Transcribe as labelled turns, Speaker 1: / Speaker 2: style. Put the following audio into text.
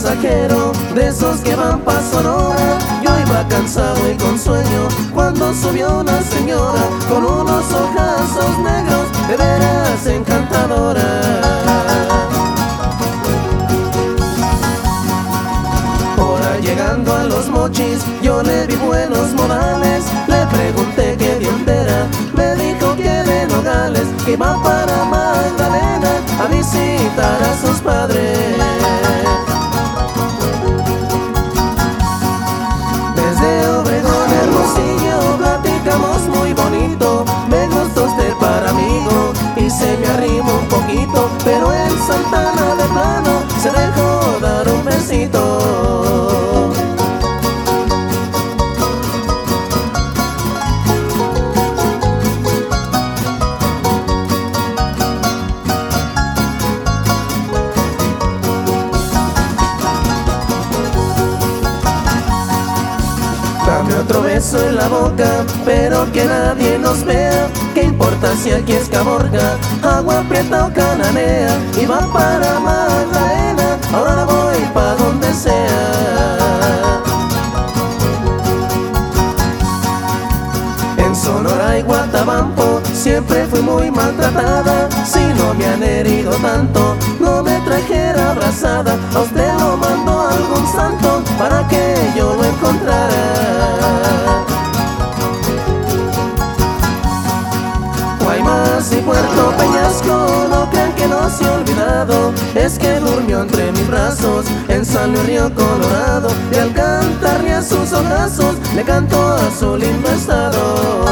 Speaker 1: pasajero de esos que van pa' Sonora. Yo iba cansado y con sueño cuando subió una señora con unos ojazos negros, de veras encantadora. Por ahí llegando a Los Mochis yo le vi buenos modales. Le pregunté que de dónde era, me dijo que de Nogales, que iba para Magdalena a visitar a sus padres. Desde Obregón, Hermosillo, platicamos muy bonito. Me gustó usted para amigo y se me arrimó un poquito, pero en Santana de plano se dejó dar un besito. Dame otro beso en la boca, pero que nadie nos vea. ¿Qué importa si aquí es Caborca, Agua Prieta o Cananea? Y va para Magdalena, ahora voy pa' donde sea. En Sonora y Guatabampo siempre fui muy maltratada. Si no me han herido tanto, no me trajera abrazada. A usted lo mandó algún santo para que yo lo encontrara. Guaymas y Puerto Peñasco, no crean que no se ha olvidado. Es que durmió entre mis brazos en San Luis Río Colorado, y al cantarle a sus ojazos le cantó a su lindo estado.